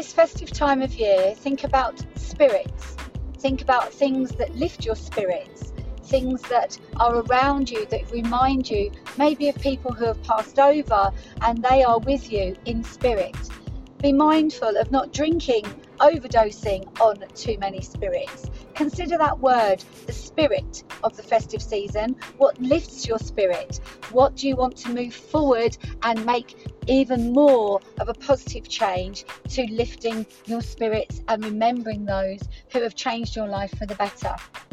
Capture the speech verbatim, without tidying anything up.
this festive time of year, think about spirits. Think about things that lift your spirits, things that are around you that remind you maybe of people who have passed over and they are with you in spirit. Be mindful of not drinking, overdosing on too many spirits. Consider that word, the spirit of the festive season. What lifts your spirit? What do you want to move forward and make even more of a positive change to lifting your spirits and remembering those who have changed your life for the better?